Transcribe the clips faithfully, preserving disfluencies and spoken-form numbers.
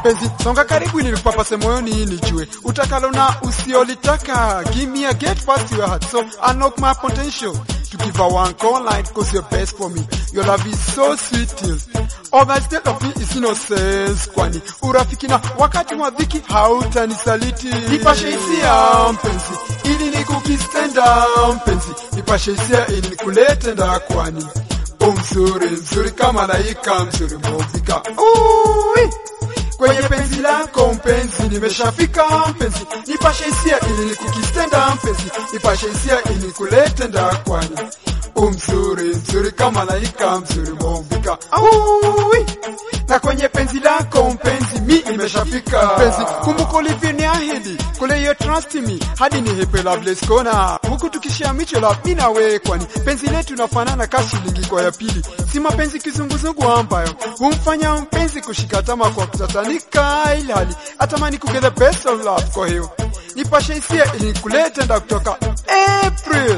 Penzi songa karibu nilikupapase moyoni nijue utakalo na usiolitaka. Give me a gate past your heart so unlock my potential to give a one call line cause you're best for me. Your love is so sweet till all that state of me is innocence. Kwani urafiki na wakati wa dhiki hautanisaliti. Nipashe hisia mpenzi ili nikukistenda mpenzi, nipashe hisia ili nikulete nda kwani umzuri mzuri kama malaika mzuri mwovika. Uwi kwenye penzi lako mpenzi nimeshafika mpenzi, nipashe hisia ili nikukistenda mpenzi, nipashe hisia ili nikulete nda kwani umzuri mzuri kama malaika mzuri mwovika. Uwi na kwenye penzi lako mpenzi mi nimeshafika mpenzi, kumbuka ulivyoniahidi kule you trust me hadi ni hepe loveless kona huku tukishia micho la mimi na wewe, kwani penzi letu nafanana kasi shilingi kwa ya pili, si mapenzi kizunguzungu ambayo humfanya mpenzi kushika tama kwa kutatanika, ili hali atamani ku get the best of love. Kwa hiyo nipashe hisia ili nikulete nda kutoka April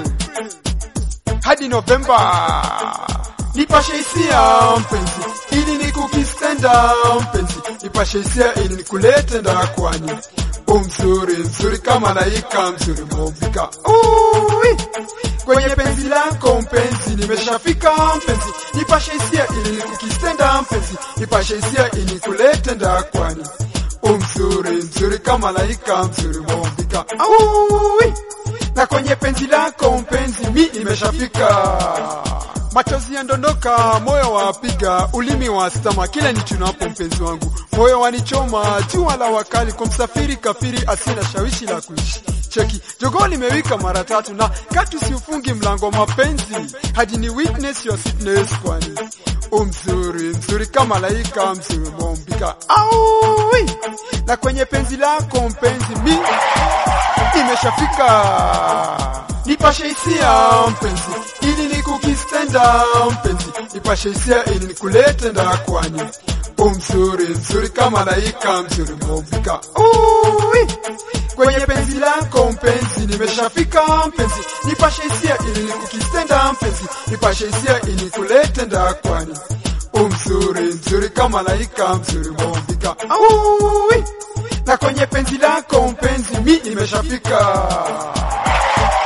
hadi November. Nipashe hisia mpenzi ili nikukistenda mpenzi, nipashe hisia ili nikulete nda kwani umzuri mzuri kama malaika mzuri mwovika. Uwi kwenye penzi lako mpenzi nimeshafika mpenzi, nipashe hisia ili nikukistenda mpenzi, nipashe hisia ili nikulete nda kwani umzuri mzuri kama malaika mzuri mwovika. Uwi na kwenye penzi lako mpenzi mi nimeshafika. Machozi yandondoka, moyo wapiga, ulimi wa stama kila nichunapo mpenzi wangu, moyo wanichoma, jua la wakali kwa msafiri kafiri asina shawishi la kuishi. Cheki jogoo limewika mara tatu na katu siufungi mlango mapenzi hadi ni witness your sweetness, kwani umzuri mzuri kama malaika mzuri mwovika. Aui na kwenye penzi lako mpenzi mi nimeshafika. Nipashe hisia mpenzi ili nikukistenda mpenzi, nipashe hisia ili nikulete nda kwani umzuri mzuri kama malaika mzuri mwovika. Uwi kwenye penzi lako mpenzi nimeshafika mpenzi, nipashe hisia ili nikukistenda mpenzi, nipashe hisia ili nikulete nda kwani umzuri mzuri kama malaika mzuri mwovika. Uwi na kwenye penzi lako mpenzi mi nimeshafika.